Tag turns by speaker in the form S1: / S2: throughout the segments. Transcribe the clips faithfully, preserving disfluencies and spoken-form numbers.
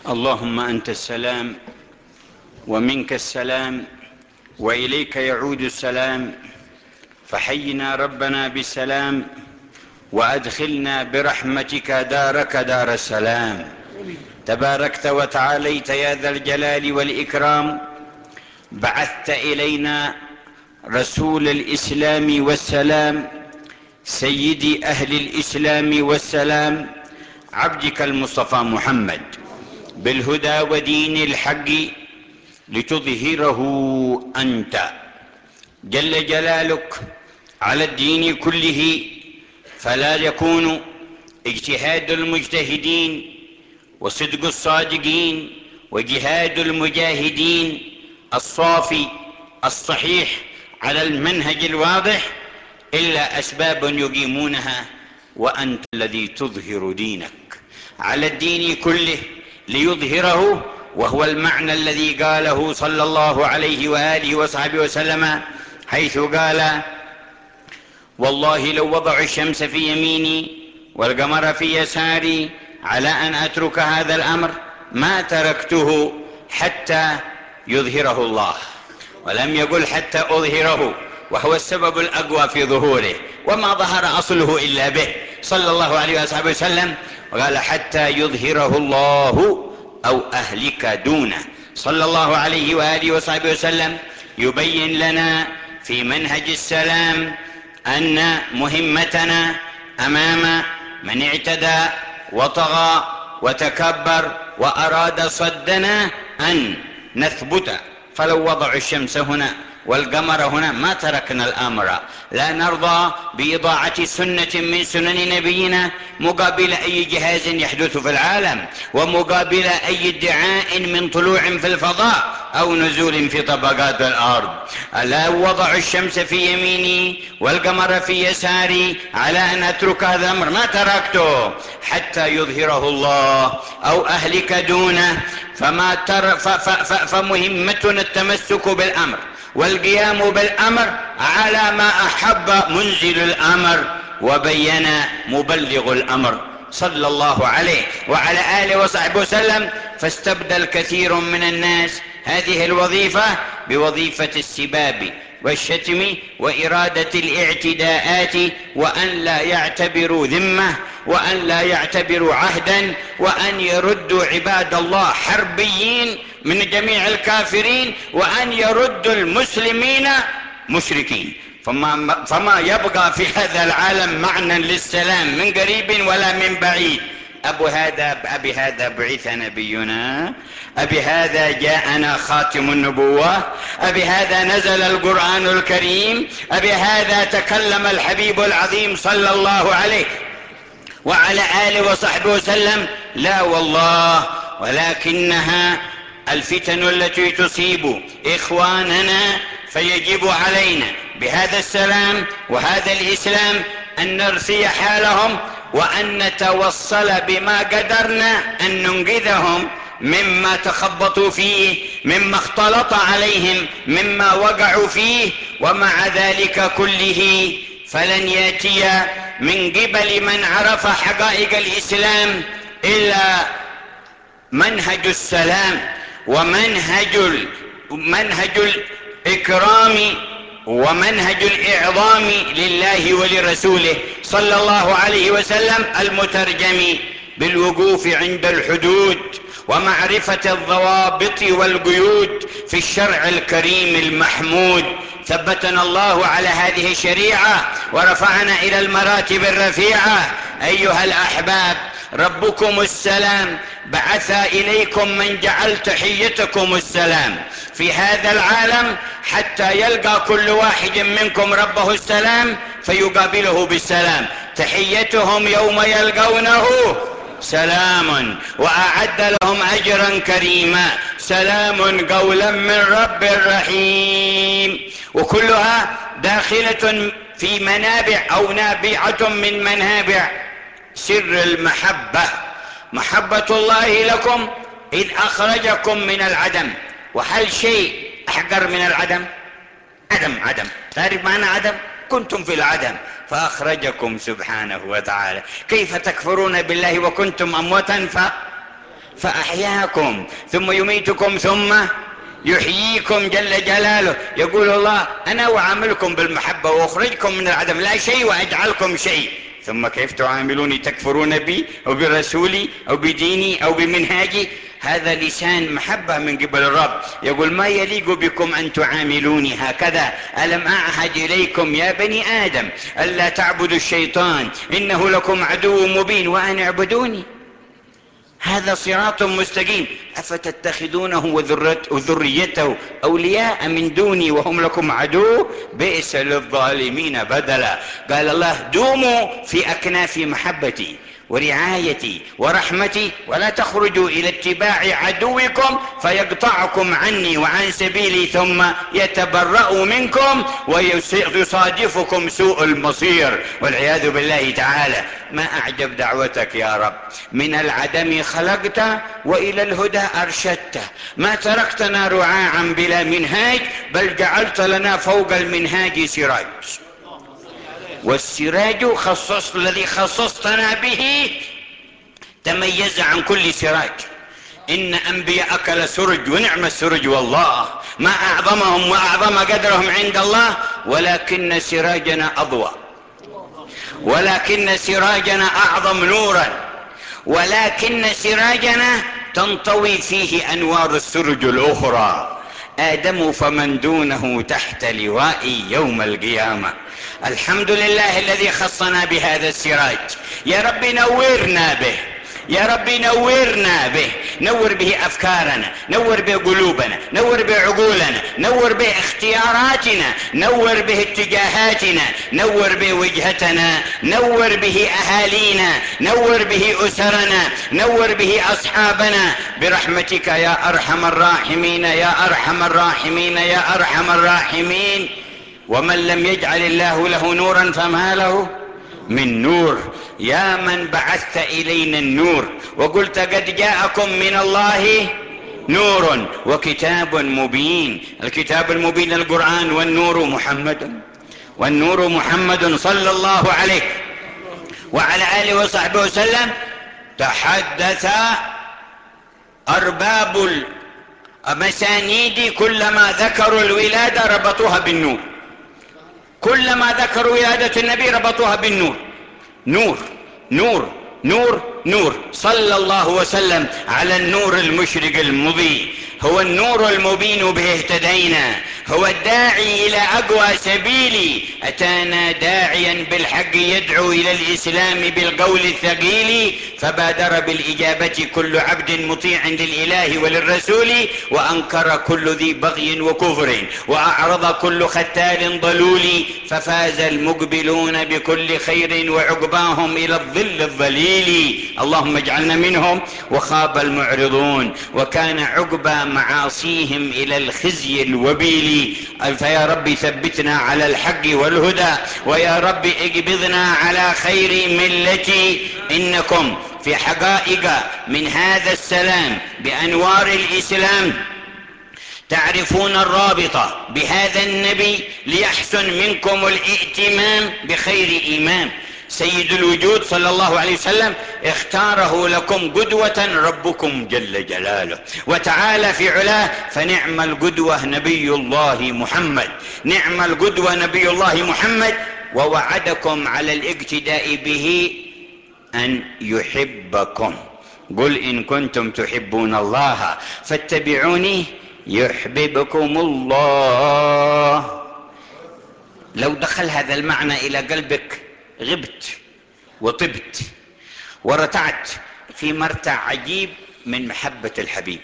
S1: اللهم أنت السلام ومنك السلام وإليك يعود السلام، فحينا ربنا بالسلام وأدخلنا برحمتك دارك دار السلام. تباركت وتعاليت يا ذا الجلال والإكرام، بعثت إلينا رسول الإسلام والسلام، سيدي أهل الإسلام والسلام، عبدك المصطفى محمد، بالهدى ودين الحق لتظهره أنت جل جلالك على الدين كله، فلا يكون اجتهاد المجتهدين وصدق الصادقين وجهاد المجاهدين الصافي الصحيح على المنهج الواضح إلا أسباب يقيمونها، وأنت الذي تظهر دينك على الدين كله ليظهره، وهو المعنى الذي قاله صلى الله عليه وآله وصحبه وسلم حيث قال: والله لو وضعوا الشمس في يميني والقمر في يساري على أن أترك هذا الأمر ما تركته حتى يظهره الله. ولم يقل حتى أظهره، وهو السبب الأقوى في ظهوره، وما ظهر أصله إلا به صلى الله عليه وآله وسلم. وقال: حتى يظهره الله أو أهلك دونه. صلى الله عليه وآله وصحبه وسلم يبين لنا في منهج السلام أن مهمتنا أمام من اعتدى وطغى وتكبر وأراد صدنا أن نثبت. فلو وضعوا الشمس هنا والقمر هنا ما تركنا الأمر. لا نرضى بإضاعة سنة من سنن نبينا مقابل أي جهاز يحدث في العالم، ومقابل أي ادعاء من طلوع في الفضاء أو نزول في طبقات الأرض. لا وضعوا الشمس في يميني والقمر في يساري على أن أترك هذا الأمر ما تركته حتى يظهره الله أو أهلك دونه. فما تر ف ف ف فمهمتنا التمسك بالأمر والقيام بالأمر على ما أحب منزل الأمر وبين مبلغ الأمر صلى الله عليه وعلى آله وصحبه وسلم. فاستبدل كثير من الناس هذه الوظيفة بوظيفة السباب والشتم وإرادة الاعتداءات، وأن لا يعتبروا ذمة، وأن لا يعتبروا عهدا، وأن يردوا عباد الله حربيين من جميع الكافرين، وأن يردوا المسلمين مشركين. فما, فما يبقى في هذا العالم معنى للسلام من قريب ولا من بعيد. أبو هذا أبي هذا بعث نبينا، أبي هذا جاءنا خاتم النبوة، أبي هذا نزل القرآن الكريم، أبي هذا تكلم الحبيب العظيم صلى الله عليه وعلى آله وصحبه وسلم. لا والله، ولكنها الفتن التي تصيب إخواننا، فيجب علينا بهذا السلام وهذا الإسلام أن نرثي حالهم، وأن نتوصل بما قدرنا أن ننقذهم مما تخبطوا فيه، مما اختلط عليهم، مما وقعوا فيه. ومع ذلك كله فلن يأتي من قبل من عرف حقائق الإسلام إلا منهج السلام ومنهج منهج الإكرام ومنهج الإعظام لله ولرسوله صلى الله عليه وسلم، المترجم بالوقوف عند الحدود ومعرفة الضوابط والقيود في الشرع الكريم المحمود. ثبتنا الله على هذه الشريعة ورفعنا إلى المراتب الرفيعة. أيها الأحباب، ربكم السلام، بعث إليكم من جعل تحيتكم السلام في هذا العالم، حتى يلقى كل واحد منكم ربه السلام فيقابله بالسلام. تحيتهم يوم يلقونه سلام، وأعد لهم أجرا كريما، سلام قولا من رب رحيم. وكلها داخلة في منابع أو نابعة من منابع سر المحبة، محبة الله لكم إذ أخرجكم من العدم. وهل شيء أحقر من العدم؟ عدم عدم تعرف معنى عدم؟ كنتم في العدم فأخرجكم سبحانه وتعالى. كيف تكفرون بالله وكنتم أمواتا ف فأحياكم ثم يميتكم ثم يحييكم جل جلاله. يقول الله أنا أعاملكم بالمحبة وأخرجكم من العدم لا شيء وأجعلكم شيء، ثم كيف تعاملوني؟ تكفرون بي أو برسولي أو بديني أو بمنهاجي. هذا لسان محبة من قبل الرب. يقول ما يليق بكم أن تعاملوني هكذا، ألم أعهد إليكم يا بني آدم ألا تعبدوا الشيطان إنه لكم عدو مبين وأن اعبدوني، هذا صراط مستقيم. أفتتخذونه وذريته أولياء من دوني وهم لكم عدو بئس للظالمين بدلا. قال الله دوموا في أكناف محبتي ورعايتي ورحمتي ولا تخرجوا إلى اتباع عدوكم فيقطعكم عني وعن سبيلي ثم يتبرأ منكم ويصادفكم سوء المصير والعياذ بالله تعالى. ما أعجب دعوتك يا رب، من العدم خلقت وإلى الهدى أرشدت، ما تركتنا رعاعا بلا منهاج بل جعلت لنا فوق المنهاج سراج، والسراج خصص الذي خصصتنا به تميز عن كل سراج. إن أنبياءك لسرج ونعم السرج والله، ما أعظمهم وأعظم قدرهم عند الله، ولكن سراجنا أضوى، ولكن سراجنا أعظم نورا، ولكن سراجنا تنطوي فيه أنوار السرج الأخرى. آدم فمن دونه تحت لوائي يوم القيامة. الحمد لله الذي خصنا بهذا السراج. يا رب نورنا به، يا رب نورنا به، نور به أفكارنا، نور به قلوبنا، نور به عقولنا، نور به اختياراتنا، نور به اتجاهاتنا، نور به وجهتنا، نور به أهالينا، نور به أسرنا، نور به أصحابنا برحمتك يا أرحم الراحمين يا أرحم الراحمين يا أرحم الراحمين. ومن لم يجعل الله له نورا فما له من نور. يا من بعثت إلينا النور وقلت قد جاءكم من الله نور وكتاب مبين. الكتاب المبين القرآن، والنور محمد، والنور محمد صلى الله عليه وعلى آله وصحبه وسلم. تحدث أرباب المسانيد كلما ذكروا الولادة ربطوها بالنور، كلما ذكروا ولادة النبي ربطوها بالنور. نور نور نور نور. صلى الله وسلم على النور المشرق المضيء، هو النور المبين به اهتدينا، هو الداعي إلى أقوى سبيل، أتانا داعيا بالحق يدعو إلى الإسلام بالقول الثقيل، فبادر بالإجابة كل عبد مطيع للإله وللرسول، وأنكر كل ذي بغي وكفر، وأعرض كل ختال ضلول، ففاز المقبلون بكل خير وعقباهم إلى الظل الظليل. اللهم اجعلنا منهم. وخاب المعرضون وكان عقبى معاصيهم إلى الخزي الوبيل. فيا رب ثبتنا على الحق والهدى، ويا رب اقبضنا على خير ملتي. إنكم في حقائق من هذا السلام بأنوار الإسلام تعرفون الرابطة بهذا النبي ليحسن منكم الائتمام بخير إمام. سيد الوجود صلى الله عليه وسلم اختاره لكم قدوة ربكم جل جلاله وتعالى في علاه، فنعم القدوة نبي الله محمد، نعم القدوة نبي الله محمد. ووعدكم على الاقتداء به أن يحبكم. قل إن كنتم تحبون الله فاتبعوني يحببكم الله. لو دخل هذا المعنى إلى قلبك غبت وطبت ورتعت في مرتع عجيب من محبة الحبيب،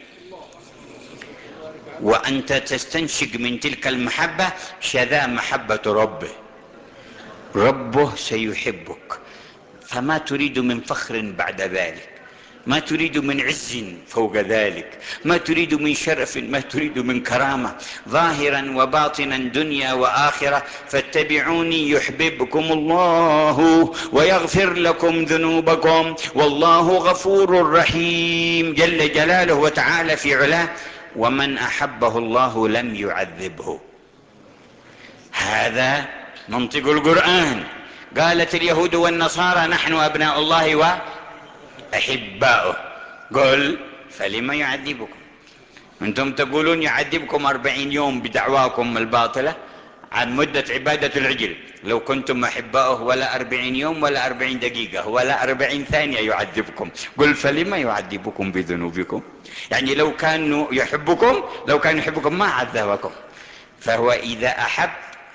S1: وأنت تستنشق من تلك المحبة شذا محبة ربه. ربه سيحبك، فما تريد من فخر بعد ذلك، ما تريد من عز فوق ذلك، ما تريد من شرف، ما تريد من كرامة، ظاهرا وباطنا دنيا وآخرة. فاتبعوني يحببكم الله ويغفر لكم ذنوبكم والله غفور رحيم جل جلاله وتعالى في علاه. ومن أحبه الله لم يعذبه. هذا منطق القرآن. قالت اليهود والنصارى نحن أبناء الله وأحباؤه. قل فلما يعذبكم؟ أنتم تقولون يعذبكم أربعين يوم بدعواكم الباطلة عن مدة عبادة العجل. لو كنتم أحباؤه ولا أربعين يوم ولا أربعين دقيقة ولا أربعين ثانية يعذبكم. قل فلما يعذبكم بذنوبكم؟ يعني لو كانوا يحبكم لو كان يحبكم ما عذبكم. فهو إذا أحب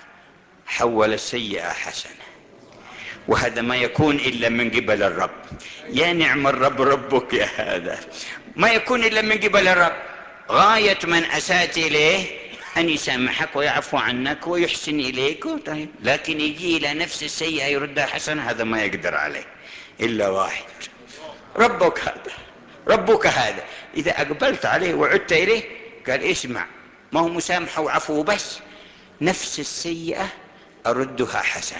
S1: حول السيئة حسنة، وهذا ما يكون إلا من قبل الرب. يا نعم الرب ربك يا هذا، ما يكون إلا من قبل الرب. غاية من أسأت إليه أن يسامحك ويعفو عنك ويحسن إليك. طيب، لكن يجي إلى نفس السيئة يردها حسنة، هذا ما يقدر عليه إلا واحد، ربك هذا ربك هذا. إذا أقبلت عليه وعدت إليه قال اسمع، ما هو مسامحة وعفو بس، نفس السيئة أردها حسنة.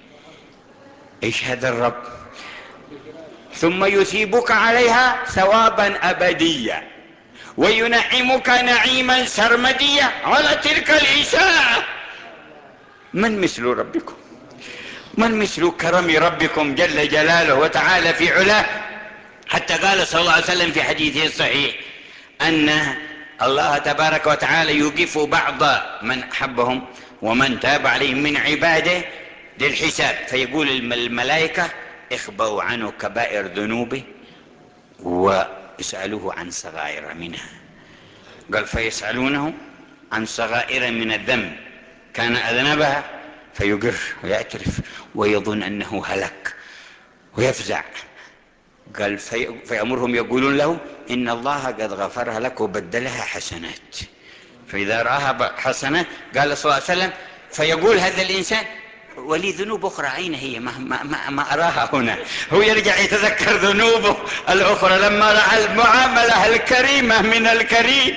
S1: إيش هذا الرب؟ ثم يثيبك عليها ثوابا أبديا وينعمك نعيما سرمديا على تلك الإساءة. من مثل ربكم؟ من مثل كرم ربكم جل جلاله وتعالى في علاه؟ حتى قال صلى الله عليه وسلم في حديثه الصحيح أن الله تبارك وتعالى يوقف بعض من أحبهم ومن تاب عليهم من عباده للحساب، فيقول الملائكة اخبروا عنه كبائر ذنوبه واسألوه عن صغائر منها. قال فيسألونه عن صغائر من الذنب كان أذنبها فيقر ويعترف ويظن أنه هلك ويفزع. قال في فيأمرهم يقولون له إن الله قد غفرها لك وبدلها حسنات. فإذا رآها حسنات قال صلى الله عليه وسلم فيقول هذا الإنسان ولي ذنوب أخرى أين هي؟ ما, ما, ما, ما أراها هنا. هو يرجع يتذكر ذنوبه الأخرى لما رأى المعاملة الكريمة من الكريم،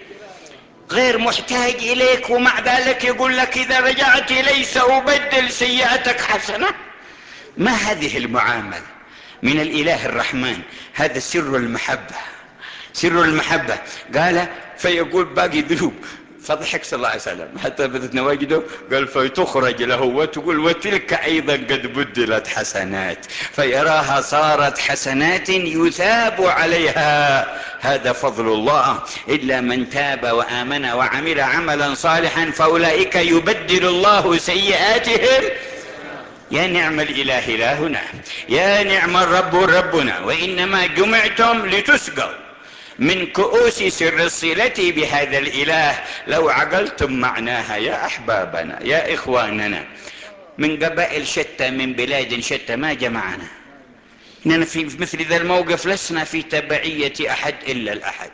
S1: غير محتاج إليك، ومع ذلك يقول لك إذا رجعت إلي سأبدل سيئتك حسنة. ما هذه المعاملة من الإله الرحمن؟ هذا سر المحبة، سر المحبة. قال فيقول باقي ذنوب، فضحك صلى الله عليه وسلم حتى بدت نواجده. قال فتخرج له وتقول وتلك أيضا قد بدلت حسنات، فيراها صارت حسنات يثاب عليها. هذا فضل الله. إلا من تاب وآمن وعمل عملا صالحا فأولئك يبدل الله سيئاتهم. يا نعم الإله إلهنا، يا نعم الرب ربنا، وإنما جمعتم لتسقوا من كؤوس سر الصلة بهذا الإله. لو عقلتم معناها يا أحبابنا يا إخواننا من قبائل شتى من بلاد شتى ما جمعنا. إننا في مثل ذا الموقف لسنا في تبعية أحد إلا الأحد،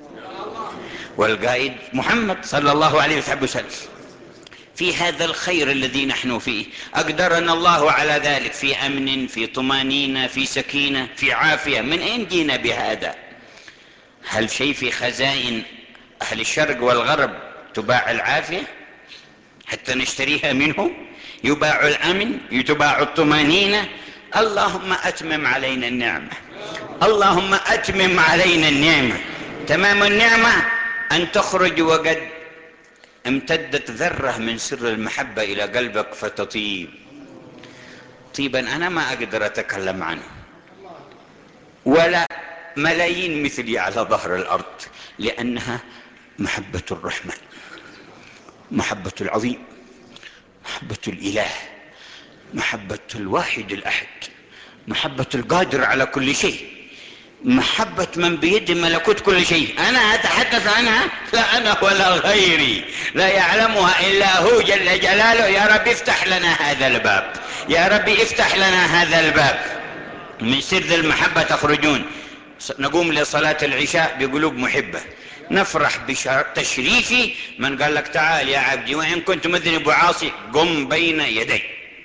S1: والقائد محمد صلى الله عليه وسلم. في هذا الخير الذي نحن فيه أقدرنا الله على ذلك، في أمن، في طمانينة، في سكينة، في عافية. من أين جينا بهذا؟ هل شيء في خزائن أهل الشرق والغرب تباع العافية حتى نشتريها منهم؟ يباع الأمن، يتباع الطمانينة. اللهم أتمم علينا النعمة، اللهم أتمم علينا النعمة. تمام النعمة أن تخرج وقد امتدت ذرة من سر المحبة إلى قلبك فتطيب طيبا أنا ما أقدر أتكلم عنه، ولا ملايين مثلي على ظهر الأرض، لأنها محبة الرحمن، محبة العظيم، محبة الإله، محبة الواحد الأحد، محبة القادر على كل شيء، محبة من بيد ملكوت كل شيء. أنا أتحدث عنها لا أنا ولا غيري، لا يعلمها إلا هو جل جلاله. يا رب افتح لنا هذا الباب، يا رب افتح لنا هذا الباب. من سر المحبة تخرجون. نقوم لصلاة العشاء بقلوب محبة، نفرح بتشريفي من قال لك تعال يا عبدي وإن كنت مذنب وعاصي قم بين يدي،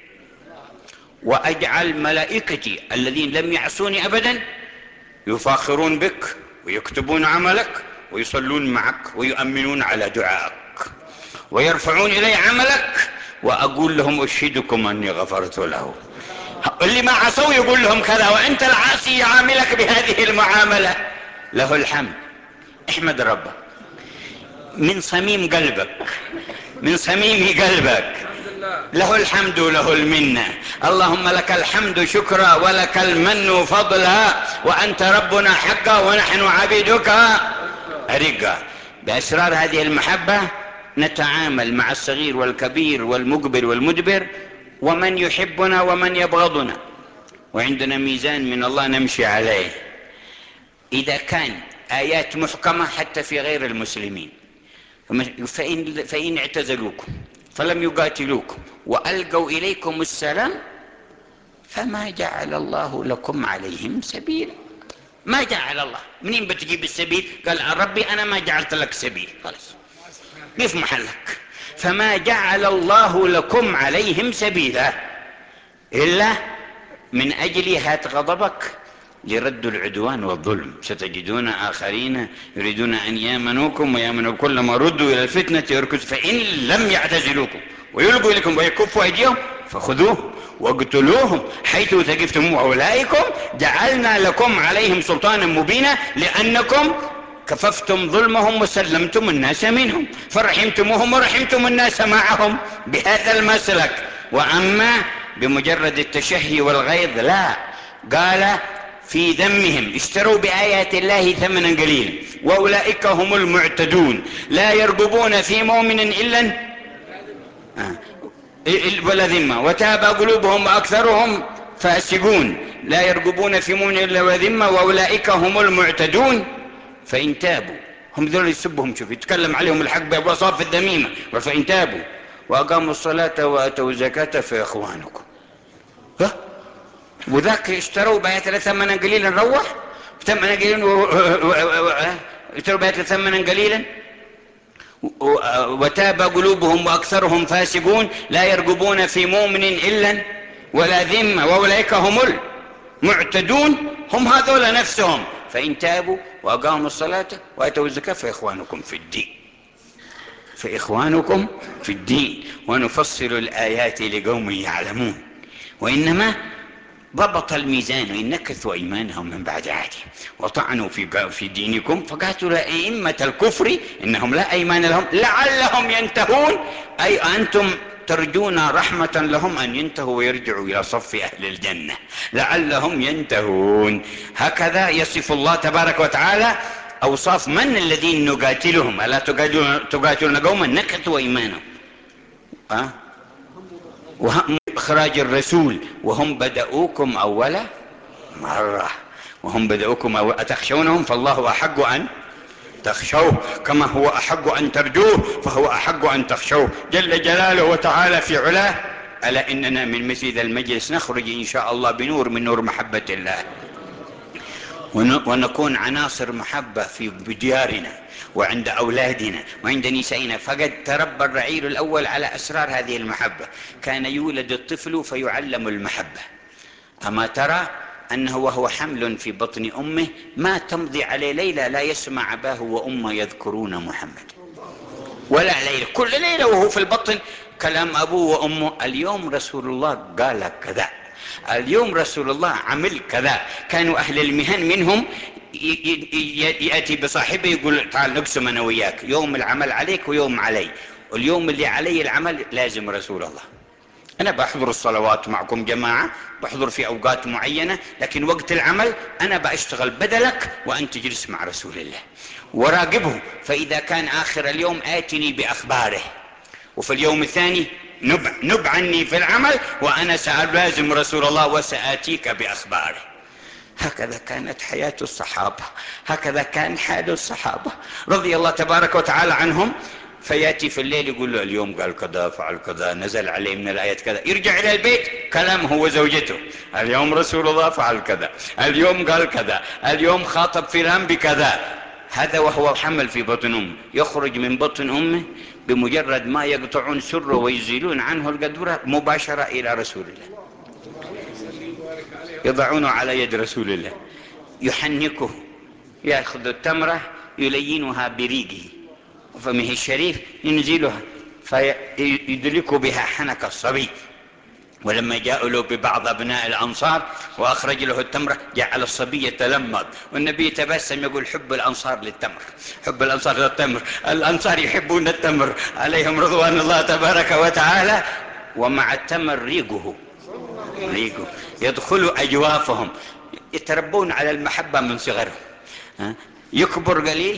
S1: وأجعل ملائكتي الذين لم يعصوني أبدا يفاخرون بك ويكتبون عملك ويصلون معك ويؤمنون على دعائك ويرفعون إلي عملك، وأقول لهم أشهدكم أني غفرت له. اللي ما عصوا يقول لهم كذا، وأنت العاصي يعاملك بهذه المعاملة. له الحمد. احمد ربك من صميم قلبك، من صميم قلبك. له الحمد له المنة. اللهم لك الحمد شكرا ولك المن فضلا، وأنت ربنا حقا ونحن عبيدك رقا. بأسرار هذه المحبة نتعامل مع الصغير والكبير والمقبل والمدبر، ومن يحبنا ومن يبغضنا، وعندنا ميزان من الله نمشي عليه. إذا كان آيات محكمة حتى في غير المسلمين، فإن, فإن اعتزلوكم فلم يقاتلوكم وألقوا إليكم السلام فما جعل الله لكم عليهم سبيلا. ما جعل الله. منين بتجيب السبيل؟ قال ربي أنا ما جعلت لك سبيل، خلاص قف محلك. فما جعل الله لكم عليهم سبيلا إلا من أجل هات غضبك لرد العدوان والظلم. ستجدون آخرين يريدون أن يامنوكم ويامنوا كلما ردوا إلى الفتنة يركزوا. فإن لم يعتزلوكم ويلقوا إليكم ويكفوا أيديهم فخذوهم واقتلوهم حيث ثقفتم أولئكم جعلنا لكم عليهم سلطانا مبينا لأنكم كففتم ظلمهم وسلمتم الناس منهم، فرحمتموهم ورحمتم الناس معهم بهذا المسلك. وأما بمجرد التشهي والغيظ لا، قال في ذمهم اشتروا بآيات الله ثمنا قليلا وأولئك هم المعتدون لا يرقبون في مؤمن إلا آه. ولا ذمة وتاب قلوبهم وأكثرهم فاسقون لا يرقبون في مؤمن إلا وذمة وأولئك هم المعتدون. فإن تابوا، هم ذول يسبهم، شوف يتكلم عليهم الحق بوصاف الذميمة. فإن تابوا وأقاموا الصلاة وآتوا الزكاة فإخوانكم. ها وذاك اشتروا بآيات الله ثمنا قليلا، روح ثمنا قليلا و... اشتروا بآيات الله ثمنا قليلا وتاب قلوبهم وأكثرهم فاسقون لا يرقبون في مؤمن إلا ولا ذمة وأولئك هم المعتدون. هم هذول نفسهم. فإن تابوا وأقاموا الصلاة وآتوا الزكاة فإخوانكم في الدين، فإخوانكم في الدين ونفصل الآيات لقوم يعلمون. وإنما ضبط الميزان إن نكثوا أيمانهم من بعد عهدهم وطعنوا في في دينكم فقاتلوا أئمة الكفر إنهم لا أيمان لهم لعلهم ينتهون. أي أنتم ترجون رحمة لهم أن ينتهوا ويرجعوا إلى صف أهل الجنة، لعلهم ينتهون. هكذا يصف الله تبارك وتعالى أوصاف من الذين نقاتلهم. ألا تقاتلون قوما نكثوا أيمانهم أه؟ وهم إخراج الرسول وهم بدأوكم أول مرة، وهم بدأوكم أول أتخشونهم فالله أحق أن تخشوه كما هو أحق أن ترجوه فهو أحق أن تخشوه جل جلاله وتعالى في علاه. ألا إننا من مثل المجلس نخرج إن شاء الله بنور من نور محبة الله، ونكون عناصر محبة في ديارنا وعند أولادنا وعند نسائنا. فقد تربى الرعيل الأول على أسرار هذه المحبة. كان يولد الطفل فيعلم المحبة. أما ترى أنه وهو حمل في بطن أمه ما تمضي عليه ليلة لا يسمع أباه وأمه يذكرون محمد، ولا ليلة، كل ليلة وهو في البطن كلام أبوه وأمه. اليوم رسول الله قال كذا، اليوم رسول الله عمل كذا. كانوا أهل المهن منهم يأتي بصاحبه يقول تعال نقسم أنا وياك، يوم العمل عليك ويوم علي، واليوم اللي علي العمل لازم رسول الله. أنا بحضر الصلوات معكم جماعة، بحضر في أوقات معينة، لكن وقت العمل أنا بأشتغل بدلك وأنت تجلس مع رسول الله وراقبه. فإذا كان آخر اليوم آتني بأخباره، وفي اليوم الثاني نب, نب عني في العمل وأنا سألازم رسول الله وسآتيك بأخباره. هكذا كانت حياة الصحابة، هكذا كان حال الصحابة رضي الله تبارك وتعالى عنهم. فيأتي في الليل يقول له اليوم قال كذا فعل كذا نزل عليه من الآيات كذا، يرجع إلى البيت كلام هو زوجته، اليوم رسول الله فعل كذا، اليوم قال كذا، اليوم خاطب فلان بكذا. هذا وهو حمل في بطن أمه. يخرج من بطن أمه بمجرد ما يقطعون سره ويزيلون عنه القدورة مباشرة إلى رسول الله، يضعونه على يد رسول الله، يحنكه، يأخذ التمرة يلينها بريقه وفمه الشريف ينزلها فيدلك بها حنك الصبي. ولما جاءوا له ببعض أبناء الأنصار وأخرج له التمرة جعل الصبي يتلمض، والنبي تبسم يقول حب الأنصار للتمر، حب الأنصار للتمر، الأنصار يحبون التمر عليهم رضوان الله تبارك وتعالى. ومع التمر ريقه ريقه يدخل أجوافهم، يتربون على المحبة من صغرهم. يكبر قليل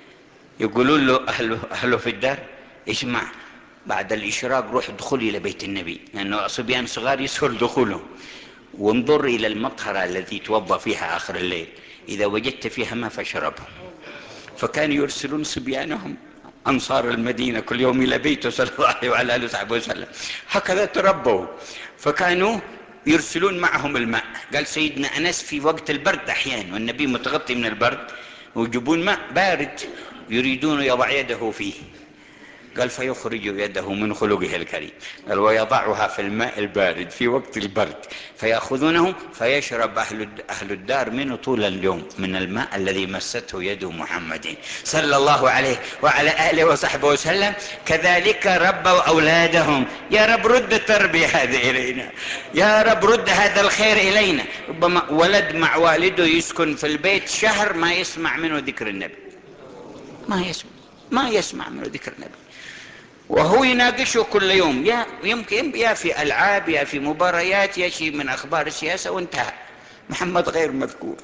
S1: يقولون له أهله, أهله في الدار: اسمع، بعد الإشراق روح ادخل إلى بيت النبي، لأنه صبيان صغار يسهل دخولهم، وانظر إلى المطهرة التي توضى فيها آخر الليل، إذا وجدت فيها ما فاشربه. فكانوا يرسلون صبيانهم أنصار المدينة كل يوم إلى بيته صلى الله عليه وعلى آله وصحبه وسلم، هكذا تربوا. فكانوا يرسلون معهم الماء. قال سيدنا أنس: في وقت البرد أحيانا والنبي متغطي من البرد، ويجيبون ماء بارد يريدون يضع يده فيه، قال فيخرج يده من خلقه الكريم، قال ويضعها في الماء البارد في وقت البرد، فيأخذونه فيشرب أهل أهل الدار منه طول اليوم من الماء الذي مسته يد محمد صلى الله عليه وعلى آله وصحبه وسلم. كذلك ربوا أولادهم. يا رب رد التربية هذه إلينا، يا رب رد هذا الخير إلينا. ربما ولد مع والده يسكن في البيت شهر ما يسمع منه ذكر النبي، ما يسمع ما يسمع منه ذكر النبي، وهو يناقشه كل يوم، يا يمكن يا في ألعاب يا في مباريات يا شيء من أخبار السياسة، وانتهى. محمد غير مذكور.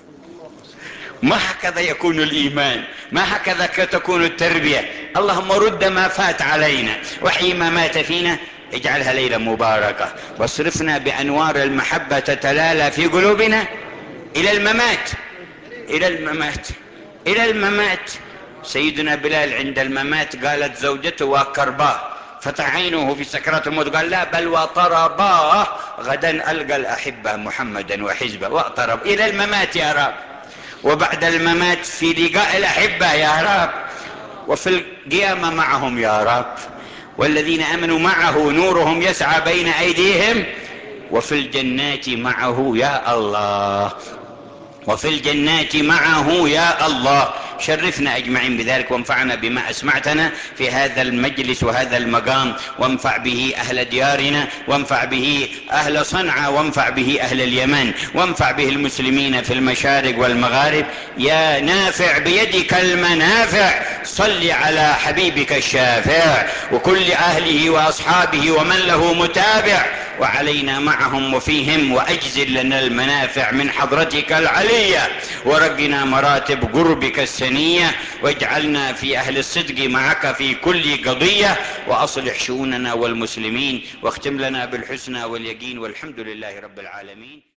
S1: ما هكذا يكون الإيمان، ما هكذا تكون التربية. اللهم رد ما فات علينا، وحي ما مات فينا، اجعلها ليلة مباركة، واصرفنا بأنوار المحبة تتلالى في قلوبنا إلى الممات إلى الممات إلى الممات. سيدنا بلال عند الممات قالت زوجته: وكرباه، فتح عينه في سكرات الموت، قال: لا بل وطرباه، غدا ألقى الأحبة محمدا وحزبه. واقترب إلى الممات يا رب، وبعد الممات في لقاء الأحبة يا رب، وفي القيامة معهم يا رب، والذين آمنوا معه نورهم يسعى بين أيديهم، وفي الجنات معه يا الله، وفي الجنات معه يا الله. شرفنا أجمعين بذلك، وانفعنا بما أسمعتنا في هذا المجلس وهذا المقام، وانفع به أهل ديارنا، وانفع به أهل صنعاء، وانفع به أهل اليمن، وانفع به المسلمين في المشارق والمغارب. يا نافع بيدك المنافع، صل على حبيبك الشافع وكل أهله وأصحابه ومن له متابع، وعلينا معهم وفيهم، وأجزل لنا المنافع من حضرتك العلية، ورقنا مراتب قربك السنية، واجعلنا في أهل الصدق معك في كل قضية، وأصلح شؤوننا والمسلمين، واختم لنا بالحسنى واليقين، والحمد لله رب العالمين.